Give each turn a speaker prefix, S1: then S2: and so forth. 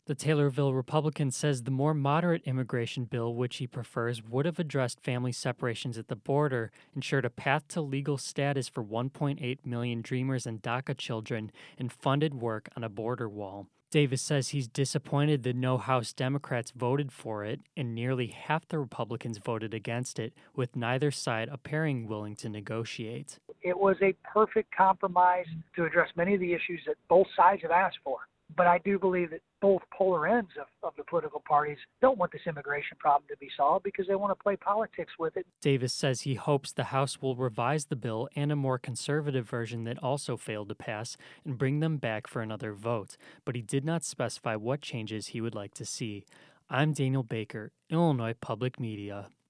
S1: The Taylorville Republican says the more moderate immigration bill, which he prefers, would have addressed family separations at the border, ensured a path to legal status for 1.8 million Dreamers and DACA children, and funded work on a border wall. Davis says he's disappointed that no House Democrats voted for it, and nearly half the Republicans voted against it, with neither side appearing willing to negotiate.
S2: It was a perfect compromise to address many of the issues that both sides have asked for. But I do believe that both polar ends of the political parties don't want this immigration problem to be solved because they want to play politics with it.
S1: Davis says he hopes the House will revise the bill and a more conservative version that also failed to pass and bring them back for another vote, but he did not specify what changes he would like to see. I'm Daniel Baker, Illinois Public Media.